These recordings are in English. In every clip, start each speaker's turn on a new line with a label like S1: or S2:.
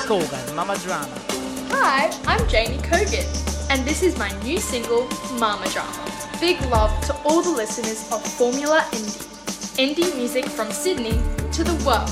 S1: Kogan, Mama Drama.
S2: Hi, I'm Janie Kogan, and this is my new single, Mama Drama. Big love to all the listeners of Formula Indie. Indie music from Sydney to the world.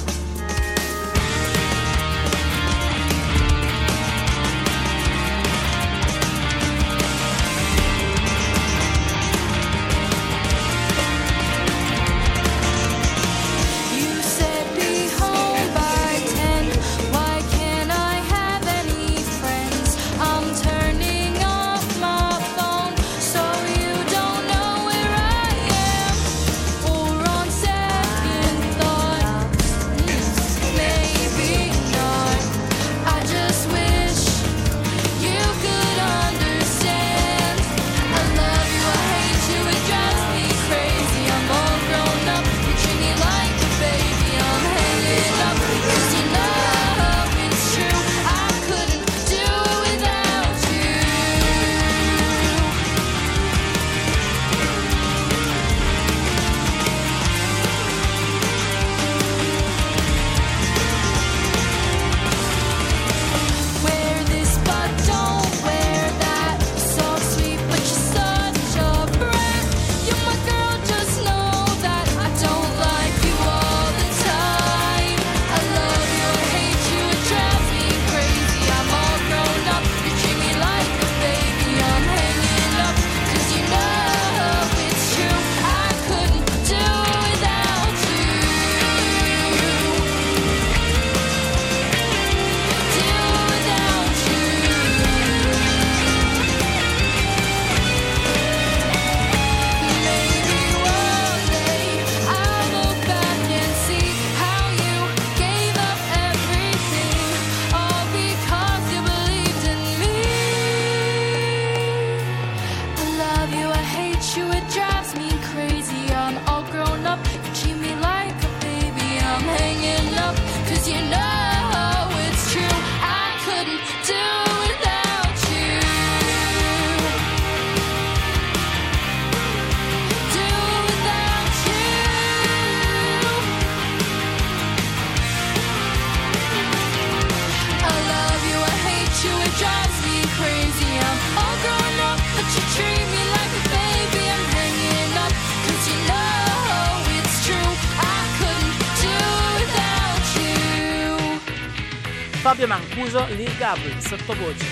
S1: Fabio Mancuso, Lil Gabri, sottovoce.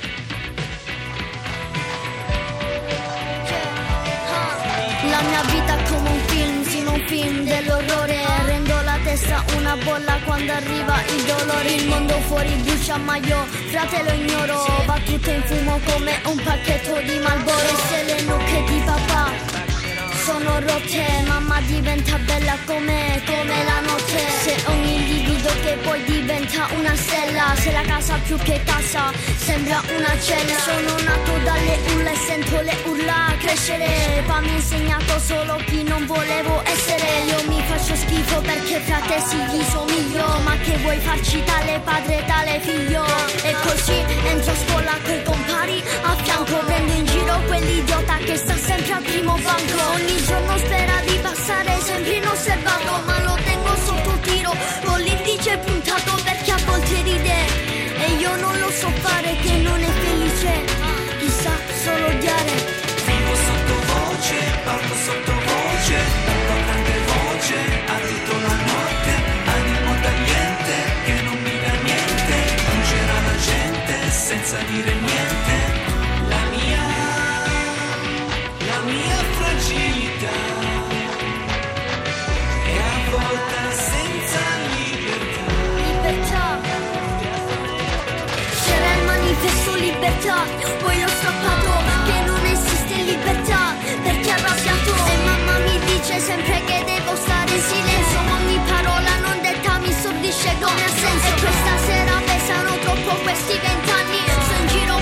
S3: La mia vita è come un film, sino un film dell'orrore. Rendo la testa una bolla quando arriva il dolore. Il mondo fuori brucia ma io, frate, lo ignoro. Va tutto in fumo come un pacchetto di Marlboro. E se le nuche di papà sono rotte, mamma diventa bella come la notte. Se ogni livido che poi diventa una stella, se la casa più che casa sembra una cella. Sono nato dalle urla e sento le urla crescere. Pa' mi ha insegnato solo chi non volevo essere. Io mi faccio schifo perché frate sì gli somiglio. Ma che vuoi farci tale padre tale figlio? E così entro a scuola coi compari a fianco. Prendo in giro quell'idiota che sta sempre al primo banco. Ogni giorno spera di passare sempre inosservato, ma lo tengo sotto tiro con l'indice puntato perché a volte ride e io non lo so fare, che non è felice, chissà solo odiare.
S4: Vivo sottovoce, parlo sottovoce, parlo a grande voce, a tutta la notte, animo tagliente, che non mi dà niente, mangerà la gente senza dire niente. La mia fragilità è avvolta senza libertà.
S3: C'era il manifesto libertà, poi l'ho strappato, che non esiste libertà, perché arrabbiato. E mamma mi dice sempre che devo stare in silenzio, ogni parola non detta mi stordisce come ha senso. E questa sera pesano troppo questi 20 anni, sto in giro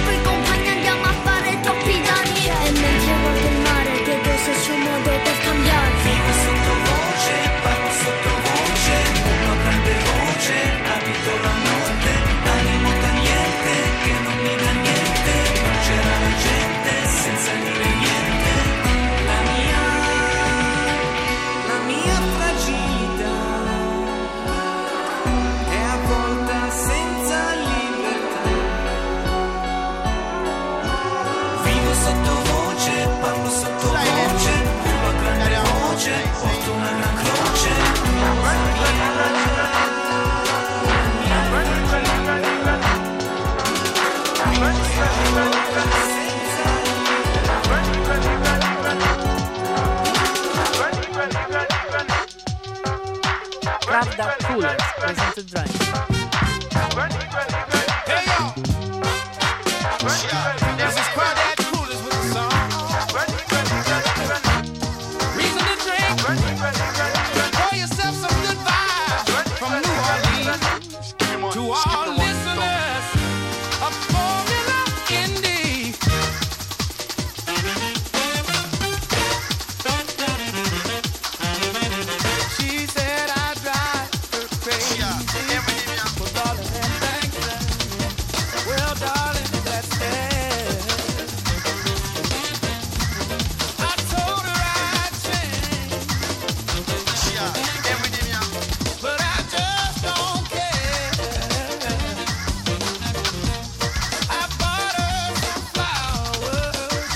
S1: That Coolers, listen to Drink.
S5: Hey yo! This is That Coolers with the song. Reason to drink. Pour yourself some good vibes from New Orleans to all listeners of Formula Indie. She said I drive her crazy. Well, darling, thanks. Well, darling, that's it. I told her I'd change, but I just don't care. I bought her some flowers.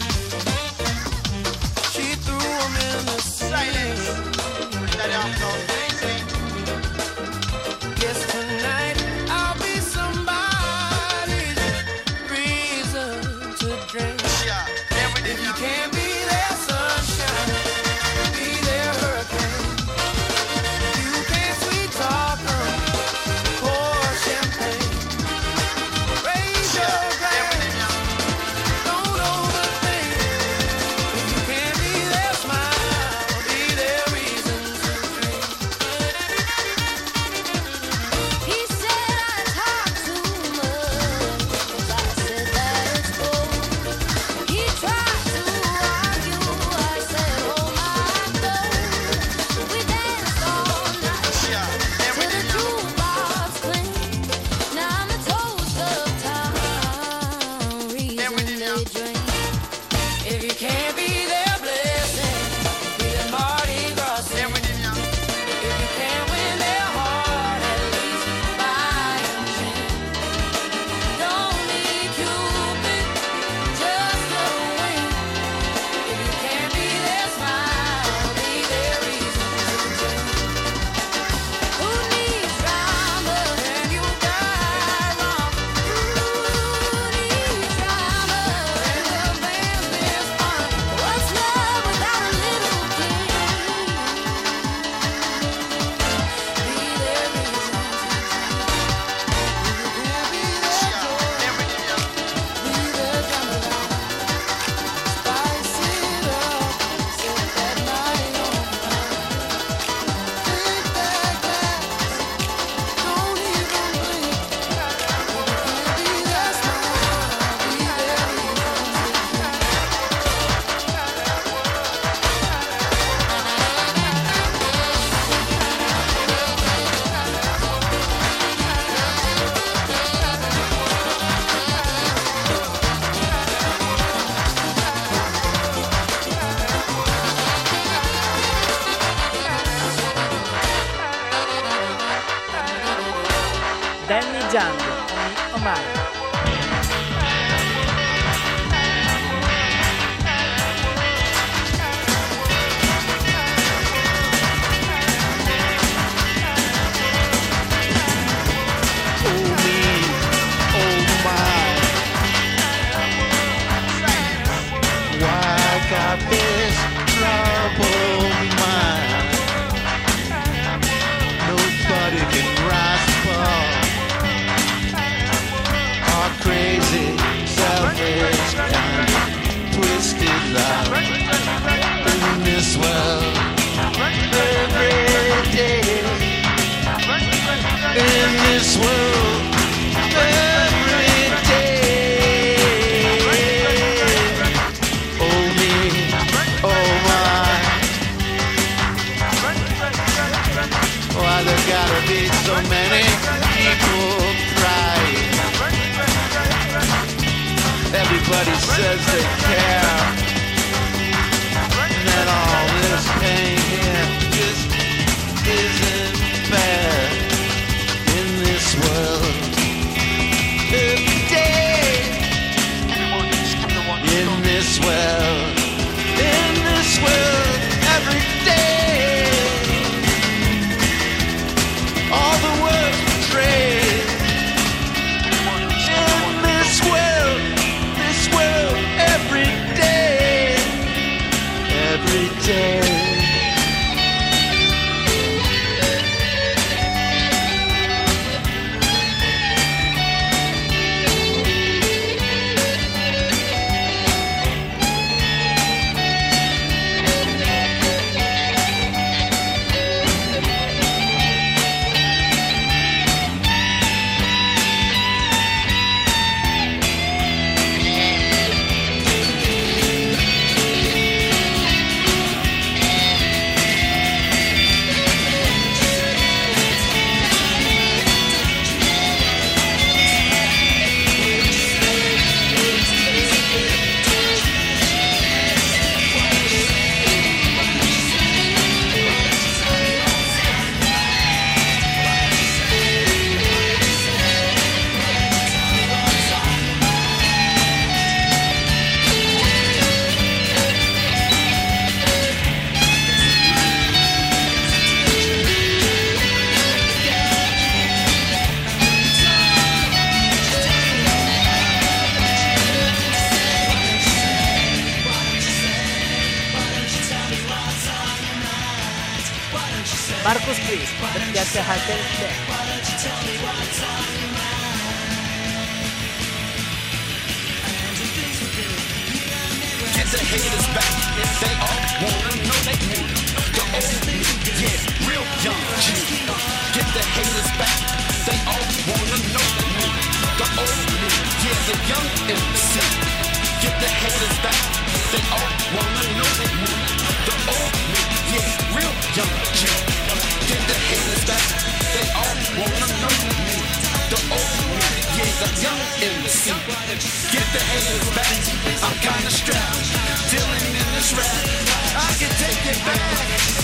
S5: She threw them in the sea. Guess tonight I'll be somebody's reason to drink. If you can't be their sunshine, be their hurricane. You can't sweet talk them, pour champagne. Raise your glass, don't overthink. If you can't be their smile, be their reason to drink.
S3: He said I talk too much, 'cause I said that it's cool. He tried to argue, I said, oh my God. We danced all night till the jukebox clinked. Now I'm a toast of time, reason they drink.
S5: If you can't be their blessing, be their Mardi Gras. If you can't win their heart, at least buy them gin.
S3: Don't need Cupid, just a wink.
S5: If you can't be their smile, be their reason to drink.
S3: Who needs drama?
S5: And you die wrong.
S3: Who needs drama?
S5: And the man's been fun.
S3: What's love without a little king?
S5: Be their reason to drink. If you can't be their joy, be their jambalaya. Spice it up, set that night on fire. Drink that glass, don't even blink. If you can't be their smile, be their reason to drink.
S1: Danny Django, Oni Omar.
S6: Got this troubled mind. Nobody can rise above our crazy, selfish, kind of twisted love in this world. Every day in this world, every day. Oh me, oh my. Why there gotta be so many people crying? Everybody says they care, and that all this pain here just isn't fair in this world. Every day in this world, every day, all the words betrayed. In this world, every day.
S1: Marcus Chris, Get the Haters Back.
S7: Get the haters back, they all wanna know they me. The old me, yeah, real young G. Get the haters back, they all wanna know they me. The old me, yeah, the young MC. Get the haters back, they all wanna know they me. The old me, yeah, real young G. Get the haters back, they all wanna know me. The old me, yeah, the young MC. Get the haters back, I'm kinda strapped, dealing in this rap. I can take it back,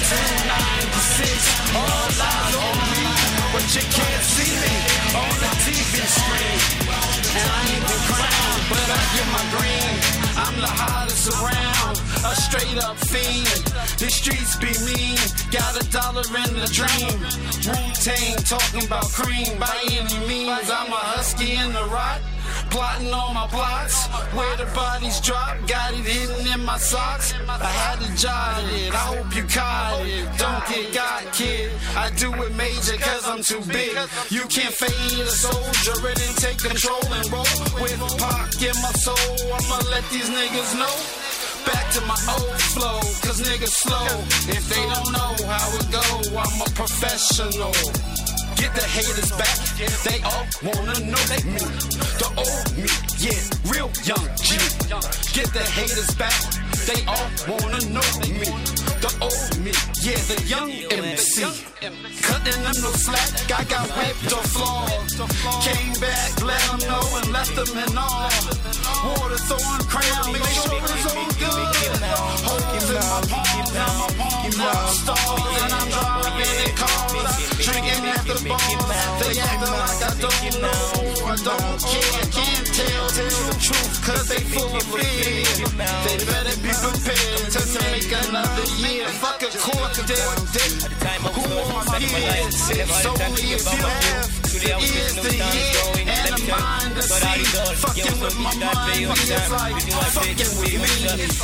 S7: 9 to 6, all eyes on me. But you can't see me on the TV screen. And I ain't the crown, but I get my green. I'm the hottest around, a straight up fiend. The streets be mean, got $1 in the dream. Wu-Tang talking about cream by any means. I'm a husky in the rock, plotting on my plots. Where the bodies drop, got it hidden in my socks. I had to jot it, I hope you caught it. Don't get got, kid, I do it major cause I'm too big. You can't fade a soldier and then take control and roll. With Pac in my soul, I'ma let these niggas know. Back to my old flow, cause niggas slow. If they don't know how it go, I'm a professional. Get the haters back, they all wanna know they me. The old me, yeah, real young G. Get the haters back, they all wanna know they me. The old me, yeah, the young MC. Cutting them no slack, I got whipped or flawed. Came back, let them know and left them in awe. Water throwing crown, make sure it's all good. Holes in my palms, now my palms rock stars. And I'm driving in cars, drinking at the bars. They acting like I don't know, I don't care. Can't tell the truth, cause they full of fear. They better be prepared to make another year. Fuck a court date, who wants kids? It's only if you have the ears to hear and a mind to see. Fucking with my mind is like fucking with me.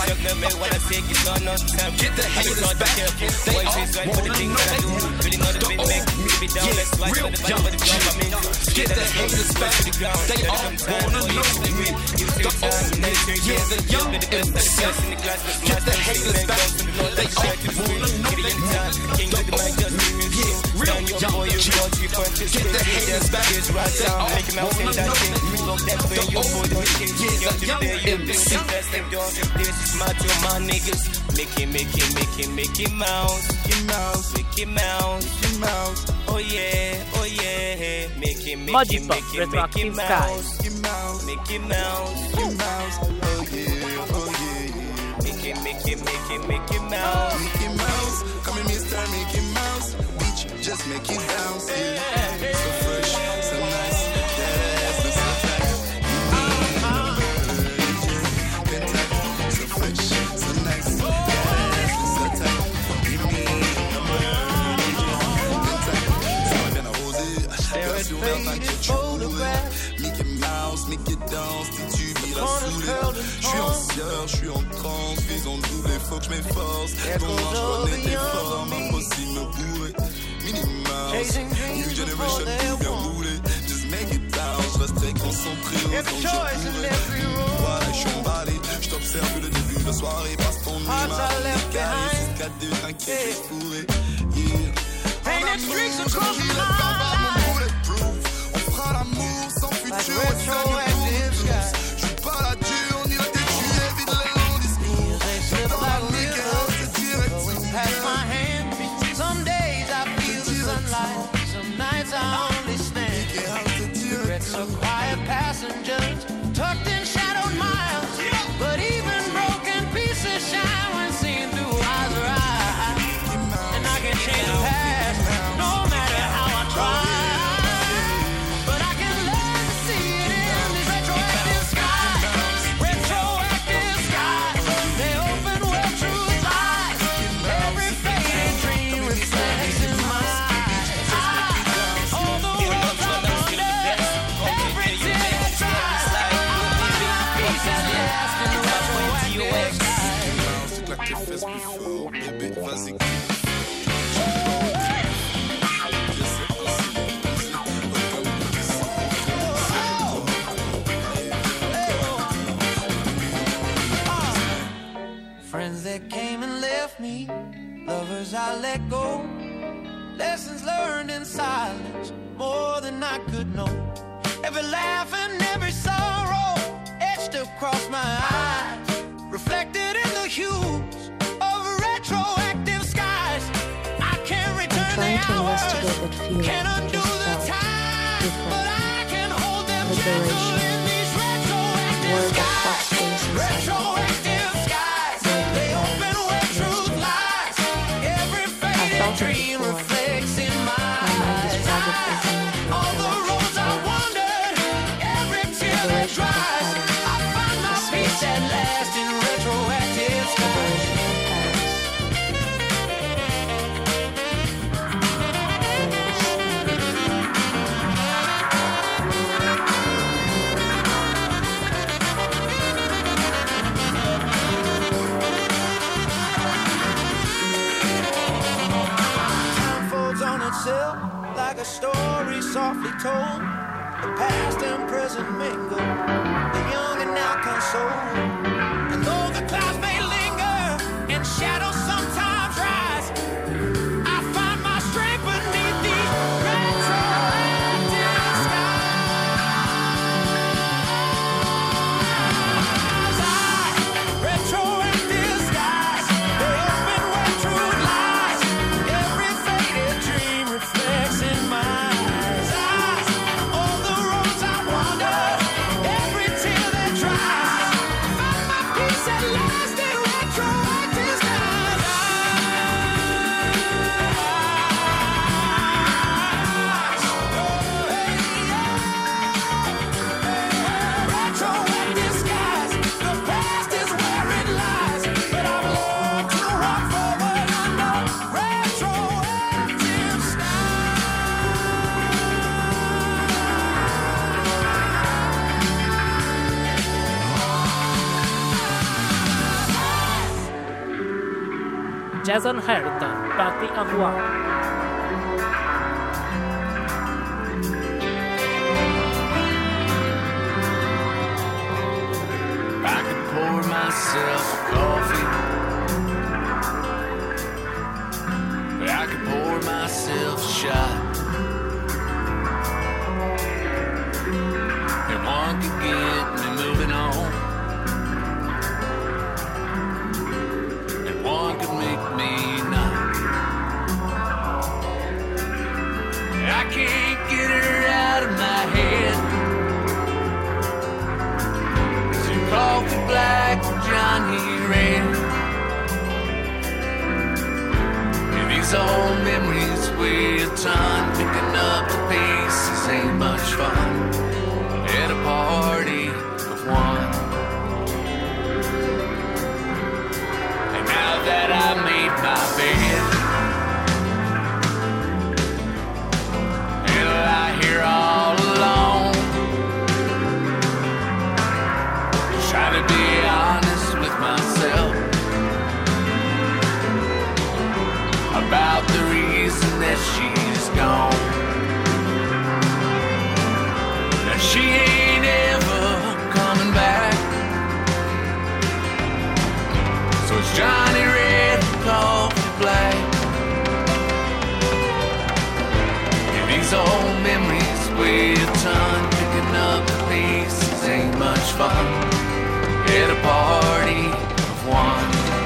S7: Get the haters back, they all wanna know they me. The old me, yeah, real young G. Get the haters back, they all wanna know they me. The old me, yeah, the young MC. Get the haters back, they all wanna know they me. The old me, yeah, real young G. Get the haters back, they all wanna know they me. The old me, yeah, the young MC.
S8: This is my to my niggas. Mickey Mouse, Mickey Mouse. Oh yeah, Mickey
S1: Mojipop, Retroactive Skies.
S8: Mickey Mouse, oh yeah. Mickey Mouse.
S5: Mickey Mouse, come in Mr. Mickey Mouse. Bitch, just make it bounce, yeah. So fresh, so nice, yeah, so tight. So fresh, so nice, yeah, so tight. Give me a bird, ça va bien arroser. Regarde sur l'air, t'inquiète, tu roules. Mickey Mouse, Mickey danse, si tu vis la saoulée. J'suis en sueur, j'suis en transe, faisons double, faut que j'm'efforce. Ton ange renaît tes formes, impossible me bourrer. Minnie Mouse, new generation, tout bien roulé. Just make it down, j'resterai concentré au temps que je pourrais. Voilà, j'suis emballé, j't'observe le début de soirée. Passe ton nuit, ma carré, 6-4-2, t'inquiète, j'vais fourrer. Yeah. En amour, je vis le combat, mon bulletproof. On fera l'amour sans futur, et ça nous coûte tous. J'suis pas la dure, ni la tête, j'suis évite le long discours. J'suis dans la nique, c'est direct.
S9: Some days I feel the sunlight, some nights I only stand. Regrets are quiet passengers, tucked in shadowed miles. But even broken pieces shine when seen through eyes of eyes. And I can change the past, no matter how I try. But I can learn to see it in these retroactive skies. Retroactive skies, they open where truth lies. Every faded dream reflects in my eyes. All the worlds I wonder, every tear I try. Peace at last in retroactive skies.
S5: Claque tes fesses plus fort, bébé, vas-y.
S9: years I let go. Lessons learned in silence, more than I could know. Every laugh and every sorrow etched across my eyes, reflected in the hues of retroactive skies. I can't return the hours, can't undo the time, but I can hold them gentle in these retroactive skies. Retroactive skies, they open where truth lies. Every faded dream reflects in my eyes. All the roads I wandered, every tear that dries, I find my peace at last in retroactive skies. Time folds on itself like a story softly told. The past and present mingle, the young and now console. And though the clouds may linger and shadows sometimes rise, I find my strength beneath these retroactive skies. Retroactive skies, they open where truth lies. Every faded dream reflects in my eyes. All the roads I wandered, every tear that dries, find my peace at last in retroactive skies. Retroactive skies, the past is where it lies, but I've learned to walk forward under retroactive
S1: Jason Harrington, Party of One.
S7: I could pour myself a coffee, but I could pour myself a shot, and one could get me moving on, and one could make me not. I can't get her out of my head. Coffee black, Johnny red. And these old memories weigh a ton. Picking up the pieces ain't much fun at a party of one. And now that I made my bed and I lie here all alone, try to be honest with myself about the reason that she's gone. That she ain't ever coming back. So it's Johnny Red, Coffee Black. And these old memories weigh a ton. Picking up the pieces ain't much fun at a party of one.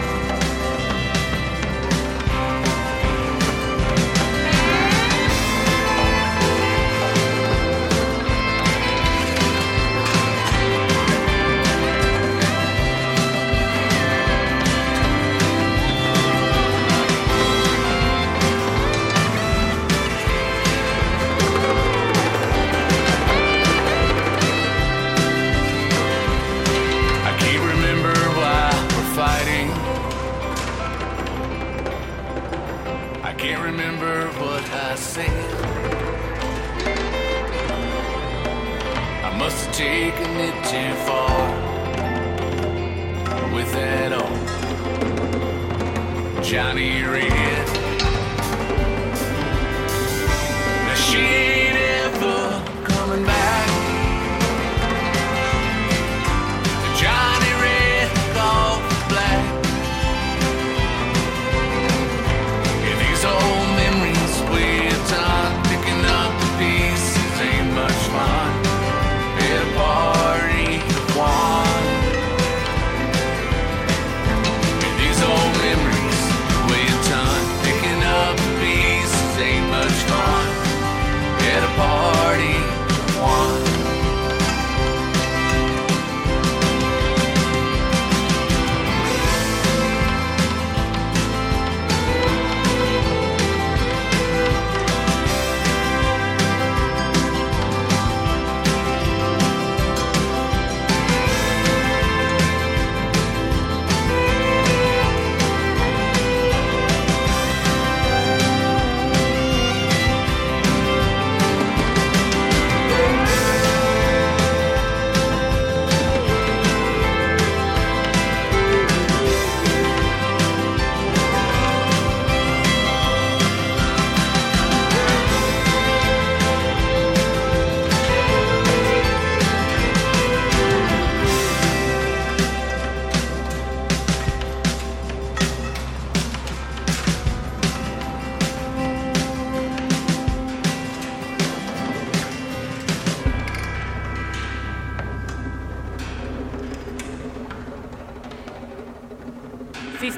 S7: Remember what I said. I must have taken it too far with that old Johnny Red. Now she ain't ever coming back. Johnny Red, Coffee Black.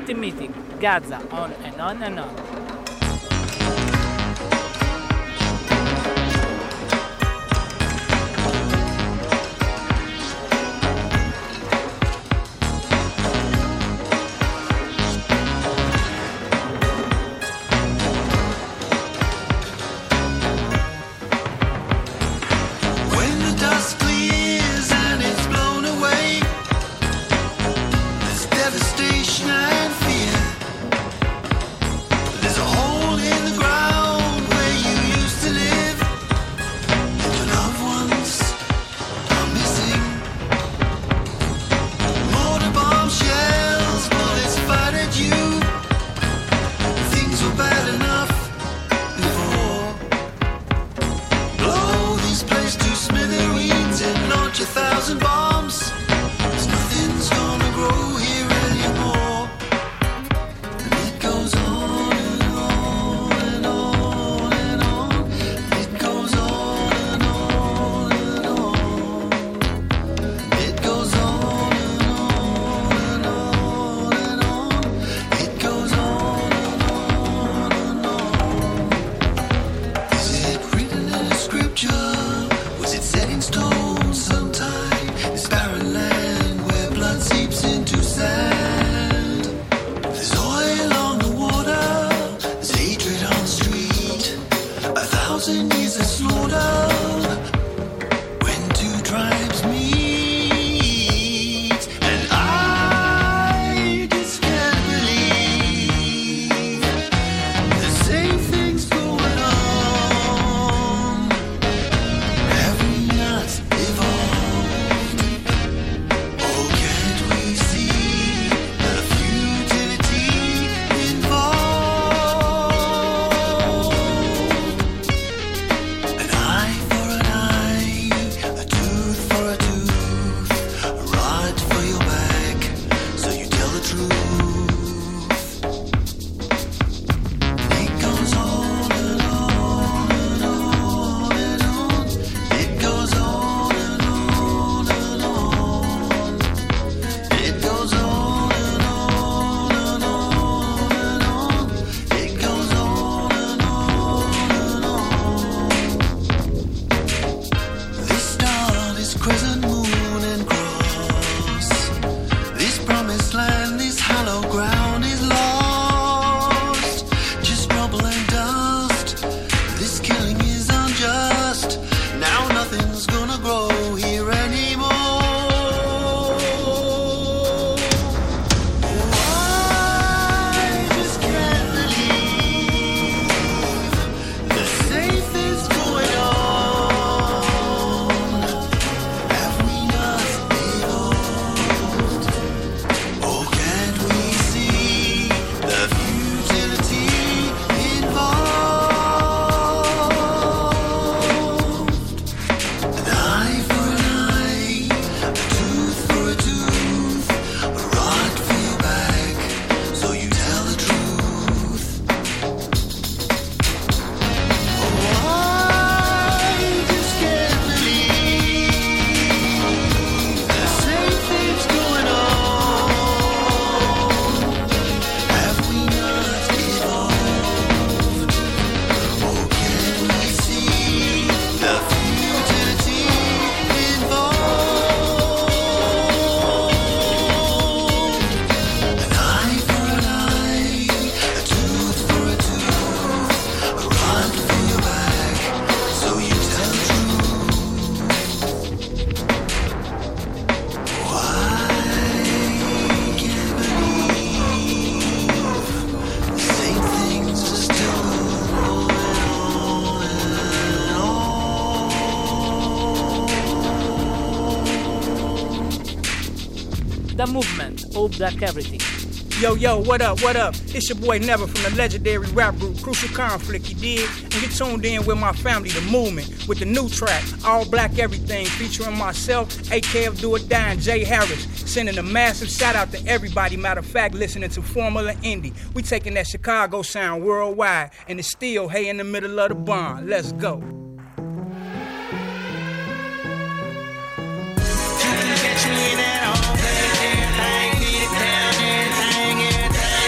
S1: Anti-Mythic, Gaza, on and on and on.
S4: When the dust clears and it's blown away, there's devastation and fear. There's a hole in the ground where you used to live, and your loved ones are missing. Mortar bomb shells, bullets fired at you. Things were bad enough before. Blow this place to smithereens and launch 1,000 bombs. 'Cause nothing's gonna grow here anymore. And it goes on and on and on and on. It goes on and on and on. It goes on and on and on and on. It goes on and on and on. Is it written in a scripture? Was it set in stone sometime? This barren land where blood seeps into sand. There's oil on the water, there's hatred on the street. 1,000 years of slaughter when two tribes meet. And I just can't believe the same thing's going on. Have we not evolved? Oh, can't we see the futility involved? An eye for an eye, a tooth for a tooth, a rod for your back, so you tell the truth. It goes on and on and on and on. It goes on and on and on. It goes on and on and on and on. It goes on and on and on. This star, this crescent moon and cross, this promised land, this hollow ground is lost. Just rubble and dust. This killing is unjust. Now nothing's gonna grow here anymore. I just can't believe the same thing's going on. Have we not evolved? Oh, can't we see the futility involved? An eye for an eye, a tooth for a tooth, a rod for your back, so you tell the truth. Oh, I just can't believe the same thing's going on. Have we not evolved? Oh, can we see the futility involved? An eye for an eye, a tooth for a tooth, a rod for your back, so you tell the truth. Why can't believe the same things are still going on and
S1: The Movement, All Black Everything.
S10: Yo, what up, what up? It's your boy Never from the legendary rap group Crucial Conflict, you dig? And get tuned in with my family, The Movement, with the new track, All Black Everything, featuring myself, AKF Do It Die, and Jay Harris. Sending a massive shout out to everybody, matter of fact, listening to Formula Indie. We taking that Chicago sound worldwide, and it's still hey in the middle of the bond. Let's go.
S9: Get you in and all, everything, beat it down, everything, everything.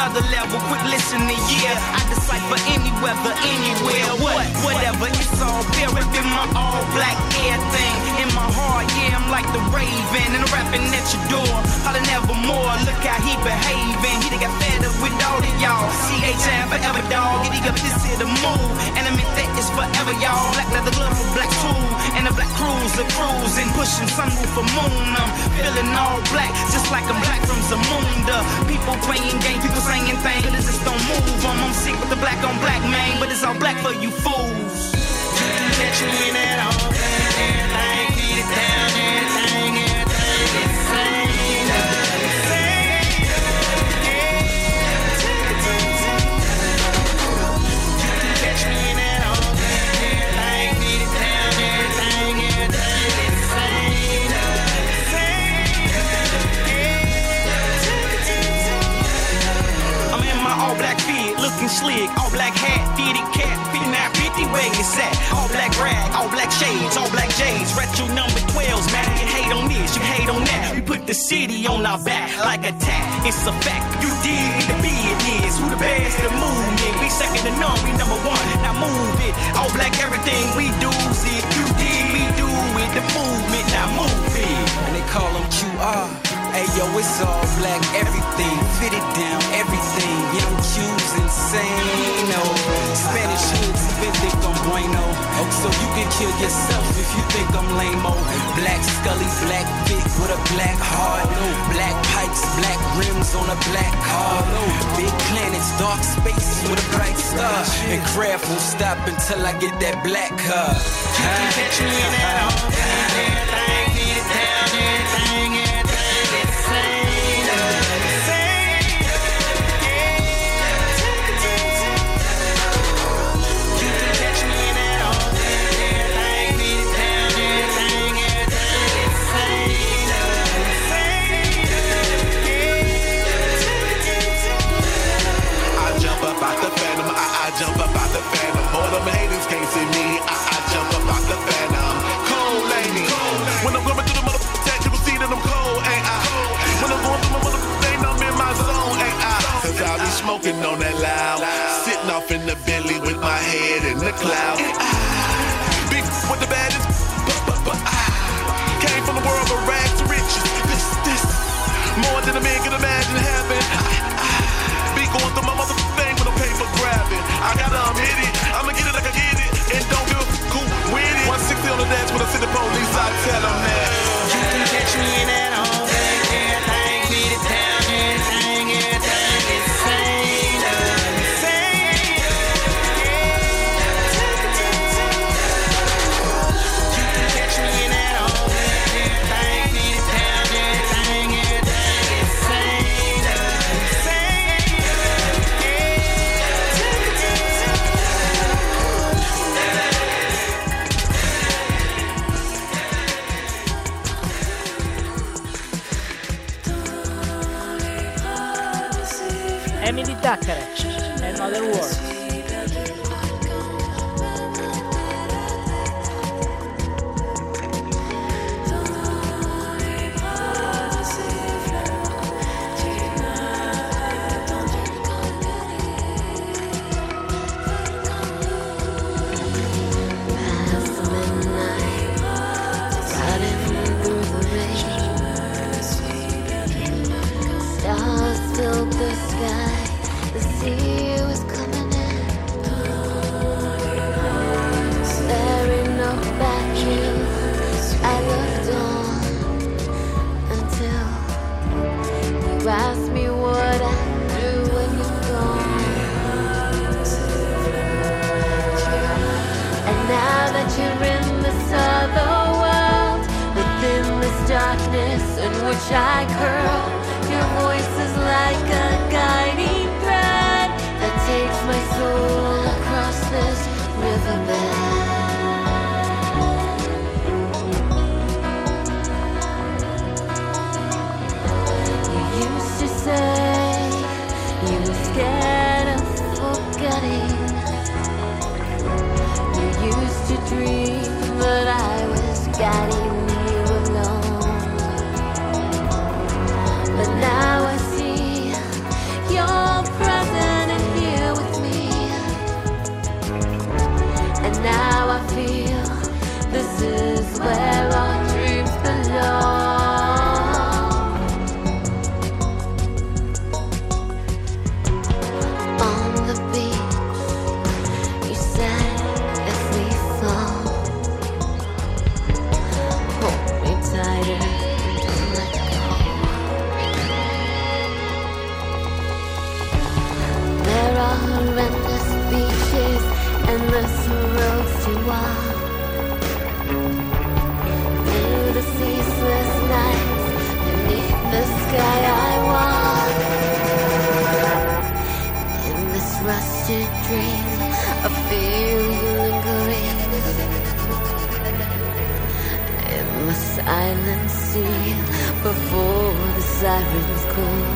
S11: another level. Quick listen to I decipher any weather, anywhere, whatever. It's all fair within my all black air thing. In my heart, yeah, I'm like the Raven, and I'm rapping at your door. Holla nevermore, look how he behaving. He done got fed up with all of y'all. CHI forever, dog. Giddy up, this here the move, and I meant that is forever, y'all. Black leather glove, black tool, and a black cruiser cruising, pushing sunroof for moon. I'm feeling all black, just like I'm black from Zamunda. People playing games, people saying things, but it just don't move. I'm sick with the black on black, man, but it's all black for you fools. Catch me in that all. Everything, get it down, everything is same. Catch me in that all. Everything, get it down, everything is same. I'm in my all black fit, looking slick, all black hat, fitted cap, 5950, where it's at. All black rag, all black shades, all black J's, retro number 12s, man. You hate on this, you hate on that. We put the city on our back like a tag. It's a fact, you dig the business. Who the best to move it? We second to none, we number one. Now move it, all black everything we do it. You dig, we do it, the movement, now move it.
S7: And they call them QR. Ayo, it's all black, everything, fitted down, everything. Young Q's insane, oh. Spanish hoods even think I'm bueno. Oh, so you can kill yourself if you think I'm lame-o. Black Scully, black fit with a black heart. Black pipes, black rims on a black car. Big planets, dark space with a bright star. And craft won't stop until I get that black car.
S11: You can catch me in that all. Everything, get it down, everything is
S6: I jump up out the phantom. All them haters can't see me. I jump up out the phantom. Cold lady. When I'm going through the motherfucking tech, you will see that I'm cold, ain't I? When I'm going through my motherfucking thing, I'm in my zone, ain't I? Cause I be smoking on that loud. Sitting off in the Bentley with my head in the cloud. Big with the baddest. But I came from the world of rags to riches. This more than a man can imagine having. Be going through my motherfucking thing with a paper grabbing. I gotta admit it, I'ma get it like I get it, and don't give a cool with it. 160 on the dash when I see the police, I tell them that.
S11: You can catch me in that home. Everything, beat it down, everything is same.
S1: Emily Daccaret, Another World.
S3: Filled the sky, the sea was coming in. Staring up at you, I looked on until you asked me what I do when you're gone. And now that you're in this other world, within this darkness in which I curl, your voice is like a guiding thread that takes my soul across this riverbed. You used to say you were scared of forgetting. You used to dream that I was guiding you alone. But now I see your
S12: see before the sirens call.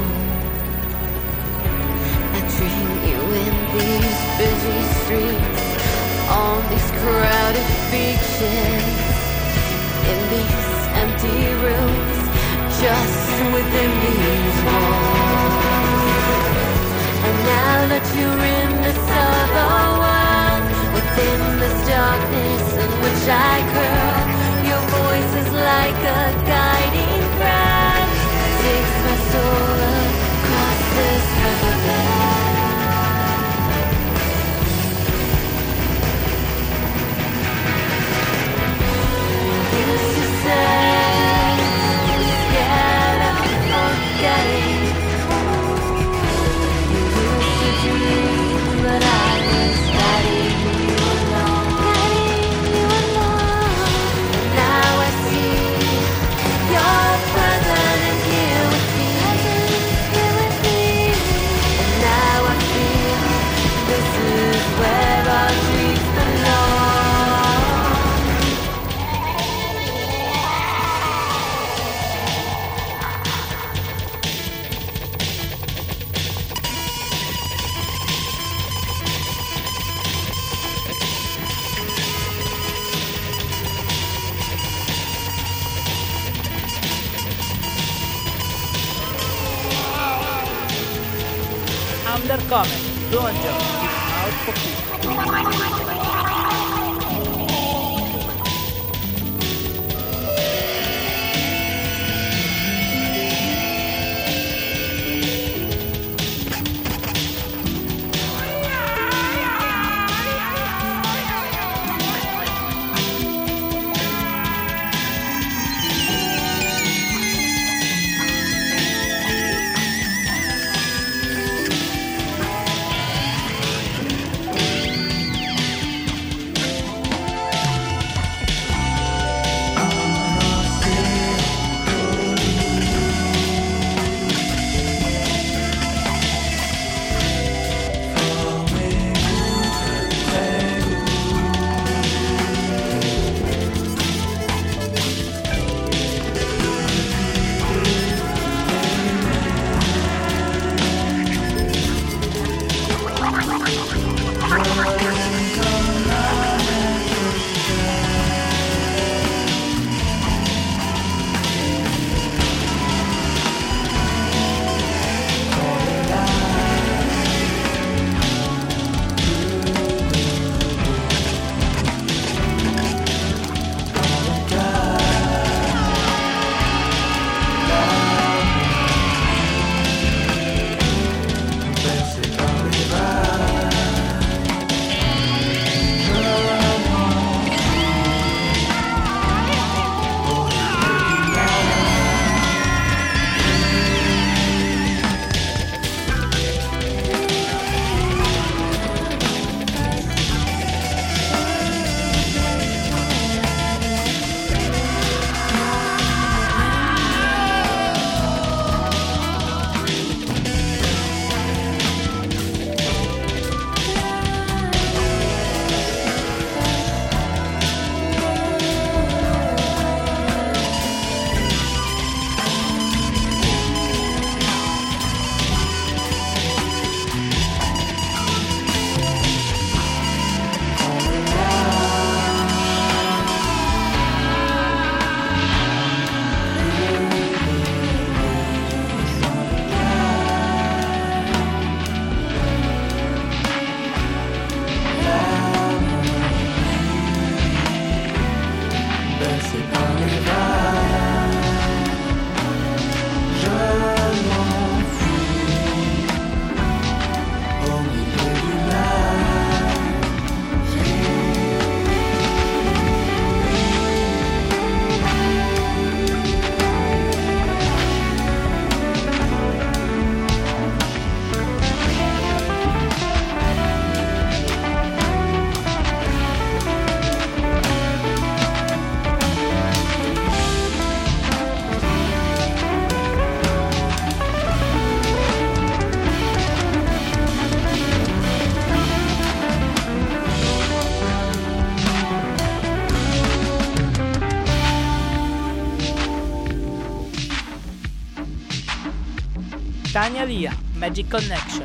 S12: I dream you in these busy streets, on these crowded beaches, in these empty rooms, just within these walls. And now that you're in this other world, within this darkness in which I curl, your voice is like a guiding thread, takes my soul across this riverbed. Used to say, scared of forgetting. You used to dream, but I was guiding you along. And now I see you're present and here with me. And now I feel this is where our dreams belong.
S1: Undercover, Blonjo, out for people. Tanya Lia, Magic Connection.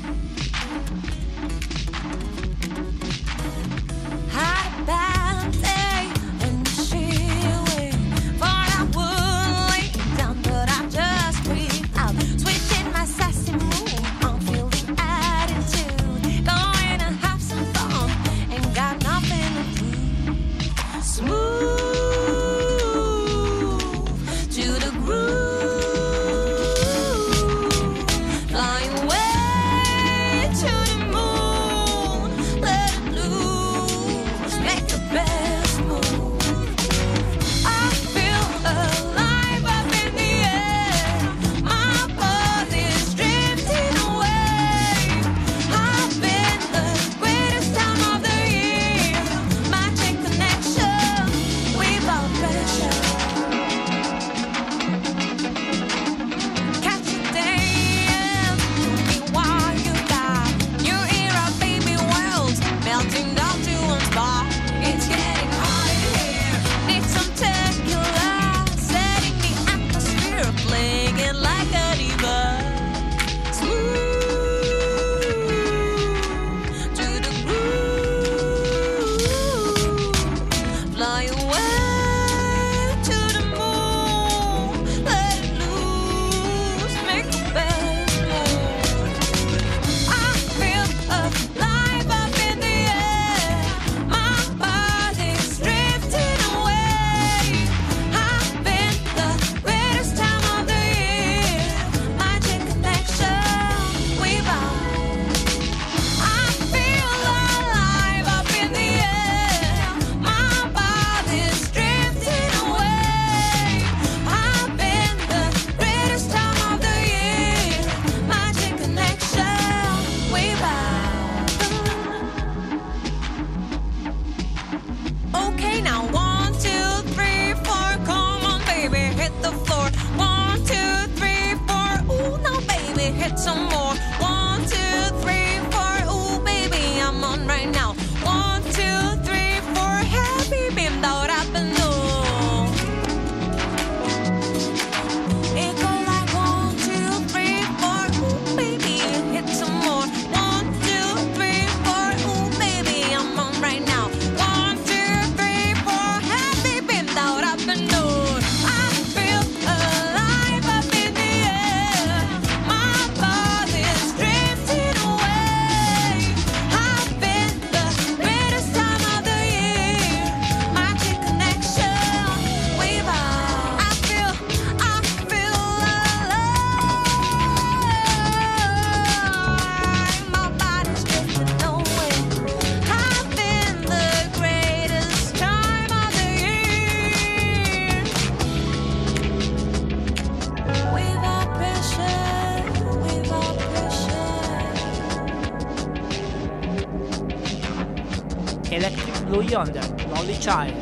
S1: Electric Blue Yonder, Lonely Child.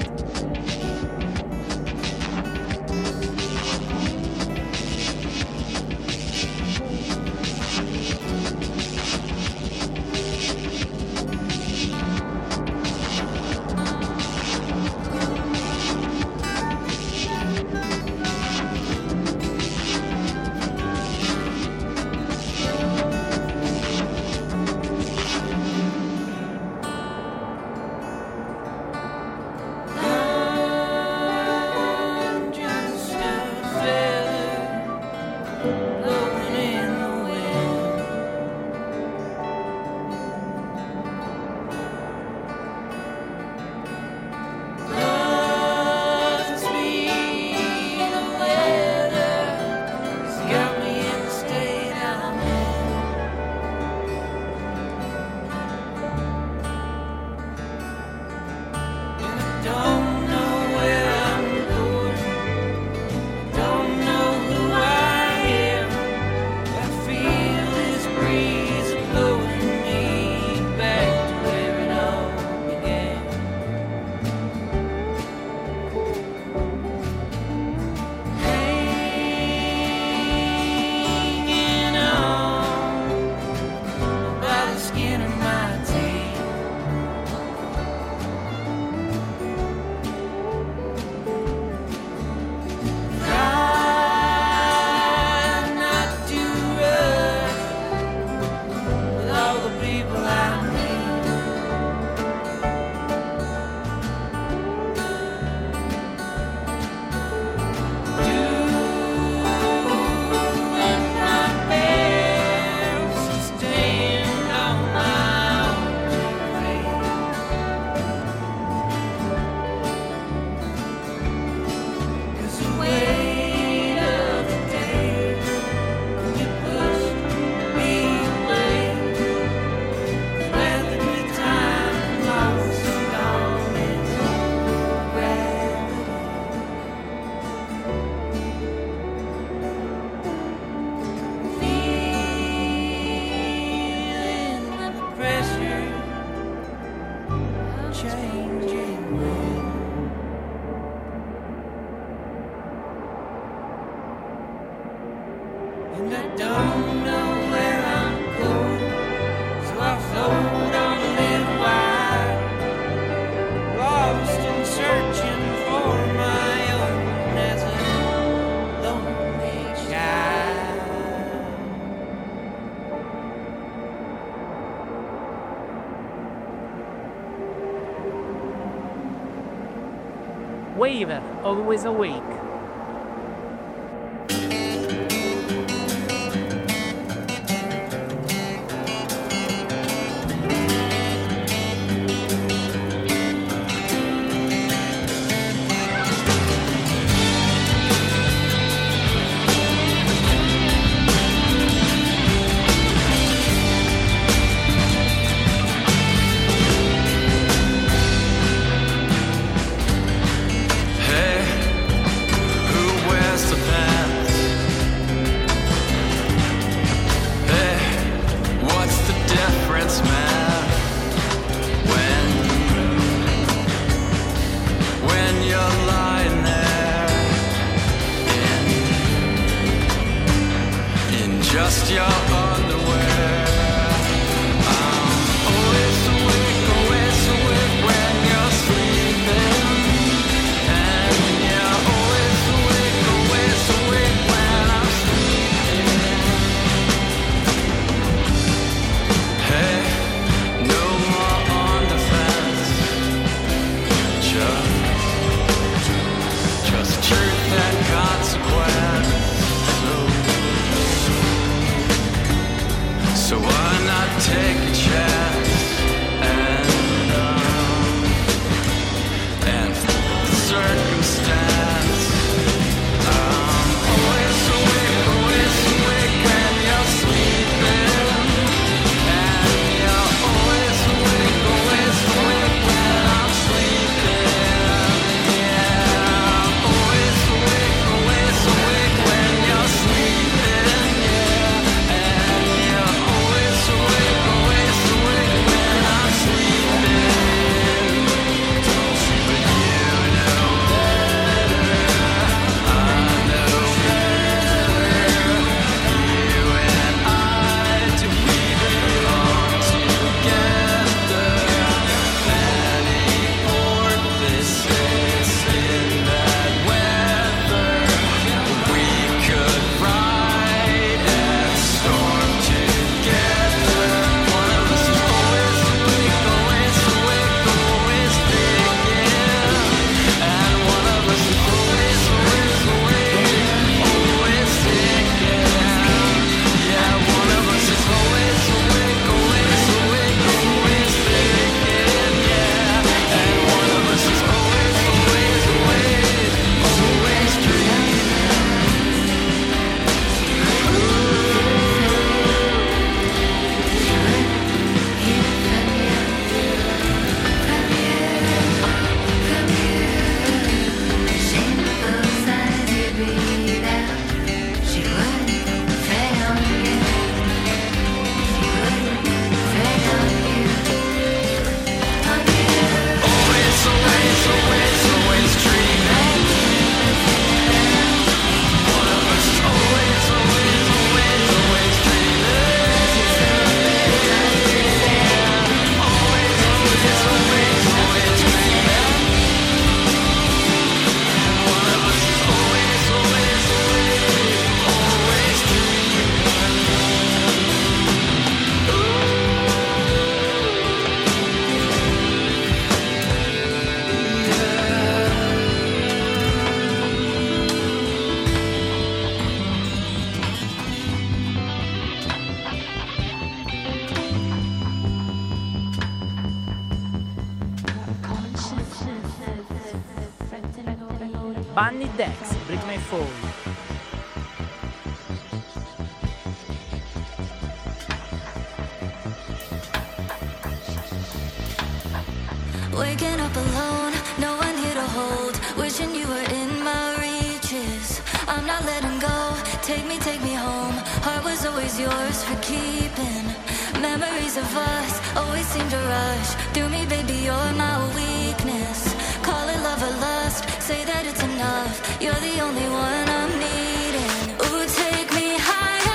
S13: Don't know who I am.
S5: and I don't know where I'm going, so I float on a little while, lost and searching for my own as a lonely child.
S1: Waver, Always Awake.
S7: Just your underwear. I'm always awake when you're sleeping. And you're always awake when I'm sleeping. Hey, no more on defense. Just truth and consequence. So why not take a chance and the circumstance? I'm always awake when you're sleeping, and you're always awake when I'm sleeping. Yeah, I'm always awake when you're sleeping. Yeah, and you're always awake when I'm sleeping. But you know better, I know better. You and I, do we belong together? Many orifices in that weather. We could ride and storm together. One of us is always awake, always thinking. And one of us is always thinking. Yeah, one of us is always awake, thinking. Yeah, and one of us is always dreaming. Always dreaming. One of us is always dreaming. Always dreaming. One of us is always
S1: Bunny Dex, Break My Fall.
S3: Waking up alone, no one here to hold. Wishing you were in my reaches. I'm not letting go. Take me home. Heart was always yours for keeping. Memories of us always seem to rush through me, baby. You're my weakness. Call it love or lust. Say that it's enough. You're the only one I'm needing. Ooh, take me higher.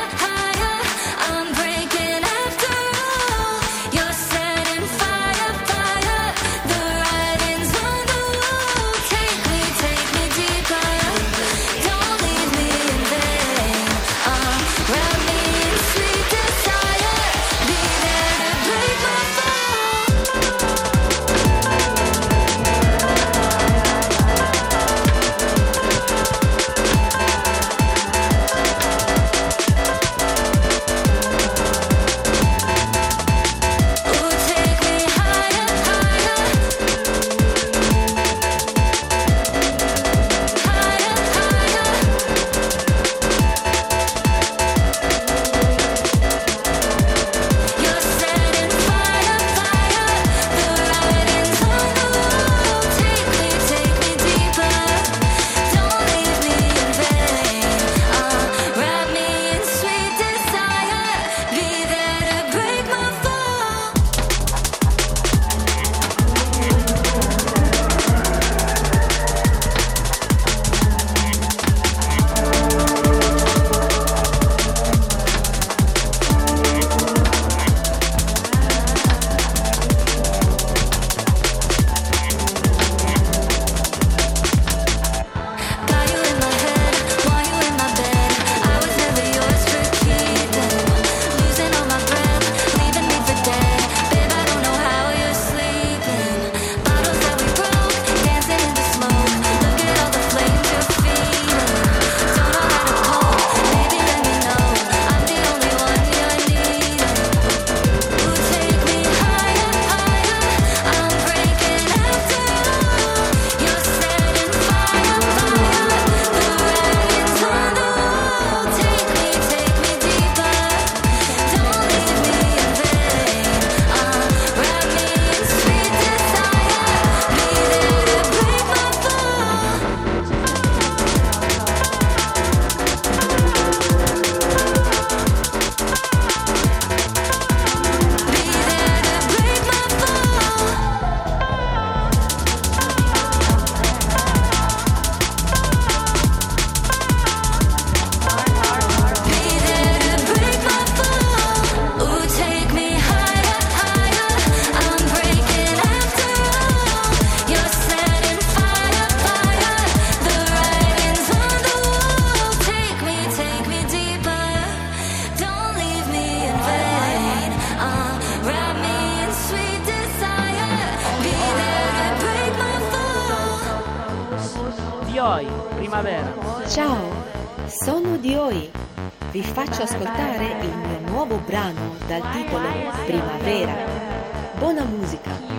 S13: Ciao, sono Dioi. Vi faccio ascoltare il mio nuovo brano dal titolo Primavera. Buona musica!